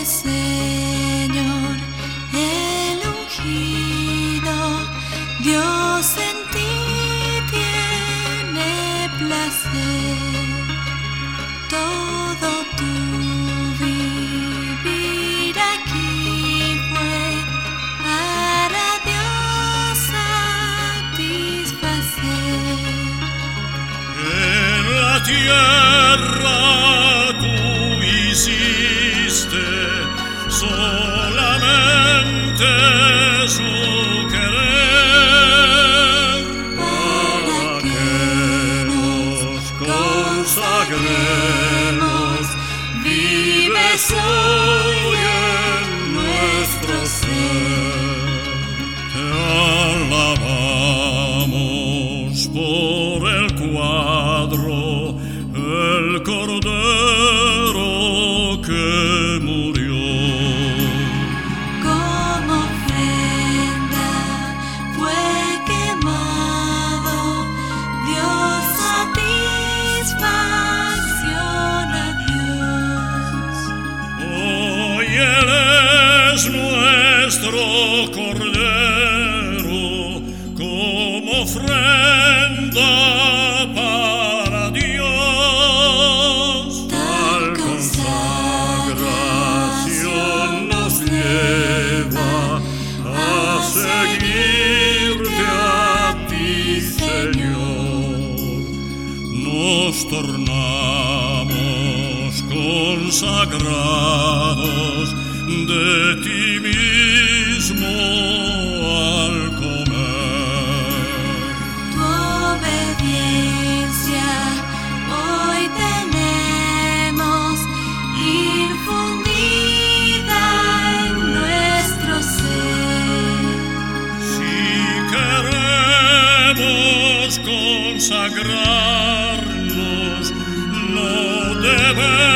Señor, el ungido, Dios en ti tiene placer. Todo tu vivir aquí fue para Dios satisfacer. En la tierra tú hiciste solamente su querer, para que nos consagremos. Vives hoy en nuestro ser. Te alabamos por el cuadro, el Cordero que murió. Como ofrenda fue quemado, Dios satisfacción a Dios. Hoy Él es nuestro Cordero, como ofrenda para Dios. Tal consagración nos lleva a seguirte a ti, Señor. Nos tornamos consagrados de ti mismo al comer. Tu obediencia hoy tenemos infundida en nuestro ser. Si queremos consagrarnos, no debemos